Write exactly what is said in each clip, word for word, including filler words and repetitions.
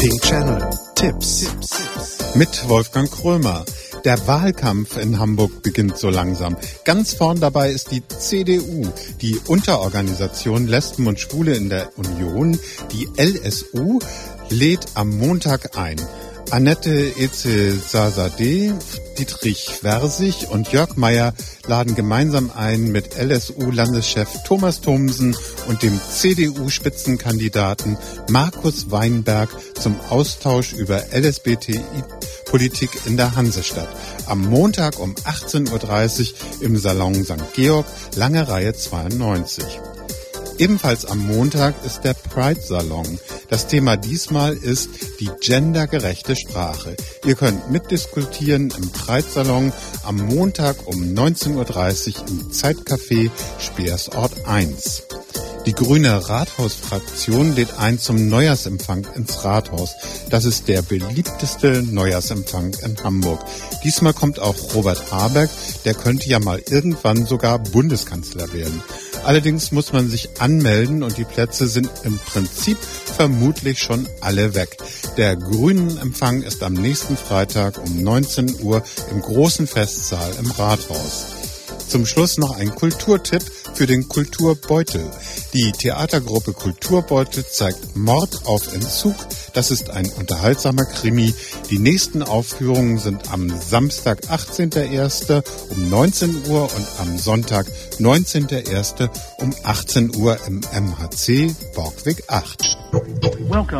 Pink Channel Tipps mit Wolfgang Krömer. Der Wahlkampf in Hamburg beginnt so langsam. Ganz vorn dabei ist die C D U, die Unterorganisation Lesben und Schwule in der Union. Die L S U lädt am Montag ein. Annette Ezelsazadeh, Dietrich Versich und Jörg Meyer laden gemeinsam ein mit L S U-Landeschef Thomas Thomsen und dem C D U-Spitzenkandidaten Markus Weinberg zum Austausch über L S B T I-Politik in der Hansestadt. Am Montag um achtzehn Uhr dreißig im Salon Sankt Georg, lange Reihe zweiundneunzig. Ebenfalls am Montag ist der Pride-Salon. Das Thema diesmal ist die gendergerechte Sprache. Ihr könnt mitdiskutieren im Pride-Salon am Montag um neunzehn Uhr dreißig im Zeitcafé Speersort eins. Die grüne Rathausfraktion lädt ein zum Neujahrsempfang ins Rathaus. Das ist der beliebteste Neujahrsempfang in Hamburg. Diesmal kommt auch Robert Habeck, der könnte ja mal irgendwann sogar Bundeskanzler werden. Allerdings muss man sich anmelden und die Plätze sind im Prinzip vermutlich schon alle weg. Der Grünen-Empfang ist am nächsten Freitag um neunzehn Uhr im großen Festsaal im Rathaus. Zum Schluss noch ein Kulturtipp für den Kulturbeutel. Die Theatergruppe Kulturbeutel zeigt Mord auf Entzug. Das ist ein unterhaltsamer Krimi. Die nächsten Aufführungen sind am Samstag, achtzehnten ersten um neunzehn Uhr und am Sonntag, neunzehnten ersten um achtzehn Uhr im M H C Borgweg acht. Welcome.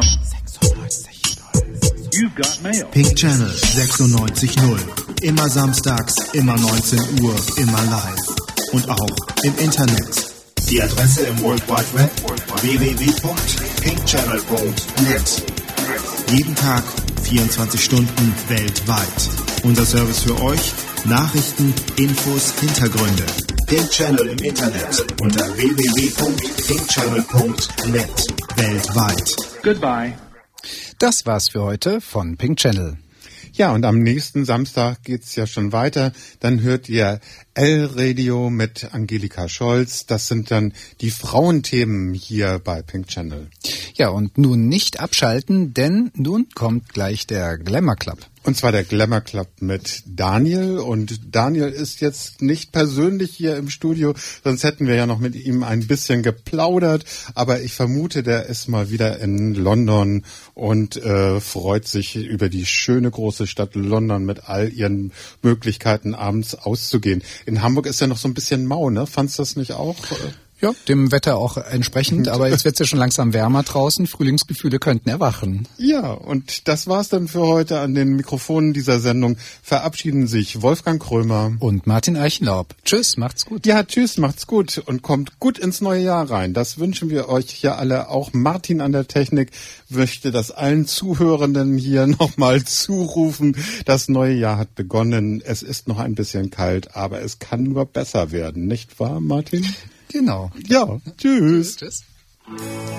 You've got mail. Pink Channel sechsundneunzig null. Immer samstags, immer neunzehn Uhr, immer live. Und auch im Internet. Die Adresse im World Wide Web w w w punkt pink channel punkt net. Jeden Tag, vierundzwanzig Stunden weltweit. Unser Service für euch: Nachrichten, Infos, Hintergründe. Pink Channel im Internet unter w w w punkt pink channel punkt net. Weltweit. Goodbye. Das war's für heute von Pink Channel. Ja, und am nächsten Samstag geht's ja schon weiter. Dann hört ihr L-Radio mit Angelika Scholz. Das sind dann die Frauenthemen hier bei Pink Channel. Ja, und nun nicht abschalten, denn nun kommt gleich der Glamour Club. Und zwar der Glamour Club mit Daniel. Und Daniel ist jetzt nicht persönlich hier im Studio, sonst hätten wir ja noch mit ihm ein bisschen geplaudert. Aber ich vermute, der ist mal wieder in London und äh, freut sich über die schöne große Stadt London mit all ihren Möglichkeiten, abends auszugehen. In Hamburg ist ja noch so ein bisschen mau, ne? Fandst du das nicht auch? Ja, dem Wetter auch entsprechend, aber jetzt wird's ja schon langsam wärmer draußen. Frühlingsgefühle könnten erwachen. Ja, und das war's dann für heute. An den Mikrofonen dieser Sendung verabschieden sich Wolfgang Krömer und Martin Eichenlaub. Tschüss, macht's gut. Ja, tschüss, macht's gut und kommt gut ins neue Jahr rein. Das wünschen wir euch ja alle. Auch Martin an der Technik möchte das allen Zuhörenden hier nochmal zurufen. Das neue Jahr hat begonnen. Es ist noch ein bisschen kalt, aber es kann nur besser werden. Nicht wahr, Martin? Genau. Ja, tschüss. Tschüss. Tschüss.